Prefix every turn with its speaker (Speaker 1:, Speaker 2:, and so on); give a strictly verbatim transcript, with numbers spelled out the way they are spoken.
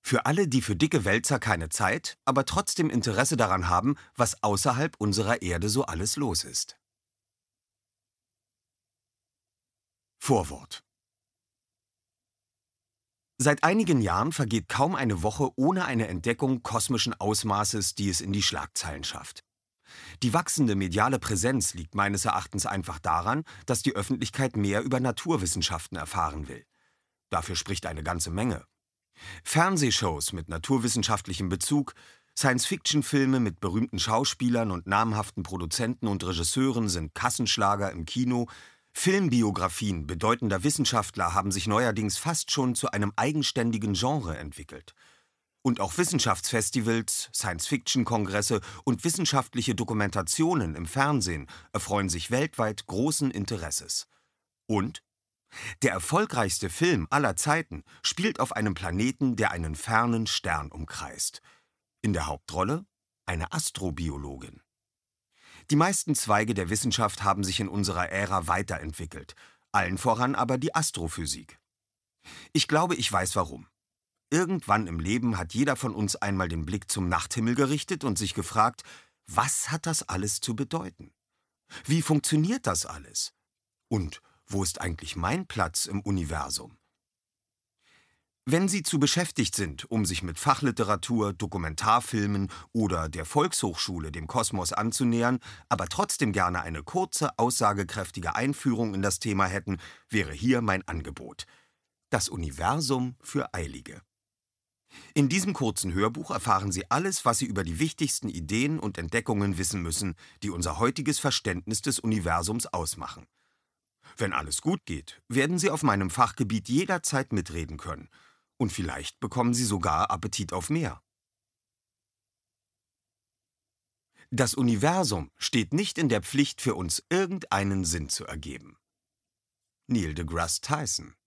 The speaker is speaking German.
Speaker 1: Für alle, die für dicke Wälzer keine Zeit, aber trotzdem Interesse daran haben, was außerhalb unserer Erde so alles los ist. Vorwort. Seit einigen Jahren vergeht kaum eine Woche ohne eine Entdeckung kosmischen Ausmaßes, die es in die Schlagzeilen schafft. Die wachsende mediale Präsenz liegt meines Erachtens einfach daran, dass die Öffentlichkeit mehr über Naturwissenschaften erfahren will. Dafür spricht eine ganze Menge. Fernsehshows mit naturwissenschaftlichem Bezug, Science-Fiction-Filme mit berühmten Schauspielern und namhaften Produzenten und Regisseuren sind Kassenschlager im Kino, Filmbiografien bedeutender Wissenschaftler haben sich neuerdings fast schon zu einem eigenständigen Genre entwickelt. Und auch Wissenschaftsfestivals, Science-Fiction-Kongresse und wissenschaftliche Dokumentationen im Fernsehen erfreuen sich weltweit großen Interesses. Und der erfolgreichste Film aller Zeiten spielt auf einem Planeten, der einen fernen Stern umkreist. In der Hauptrolle eine Astrobiologin. Die meisten Zweige der Wissenschaft haben sich in unserer Ära weiterentwickelt, allen voran aber die Astrophysik. Ich glaube, ich weiß warum. Irgendwann im Leben hat jeder von uns einmal den Blick zum Nachthimmel gerichtet und sich gefragt, was hat das alles zu bedeuten? Wie funktioniert das alles? Und wo ist eigentlich mein Platz im Universum? Wenn Sie zu beschäftigt sind, um sich mit Fachliteratur, Dokumentarfilmen oder der Volkshochschule dem Kosmos anzunähern, aber trotzdem gerne eine kurze, aussagekräftige Einführung in das Thema hätten, wäre hier mein Angebot. Das Universum für Eilige. In diesem kurzen Hörbuch erfahren Sie alles, was Sie über die wichtigsten Ideen und Entdeckungen wissen müssen, die unser heutiges Verständnis des Universums ausmachen. Wenn alles gut geht, werden Sie auf meinem Fachgebiet jederzeit mitreden können. Und vielleicht bekommen Sie sogar Appetit auf mehr. Das Universum steht nicht in der Pflicht, für uns irgendeinen Sinn zu ergeben. Neil deGrasse Tyson.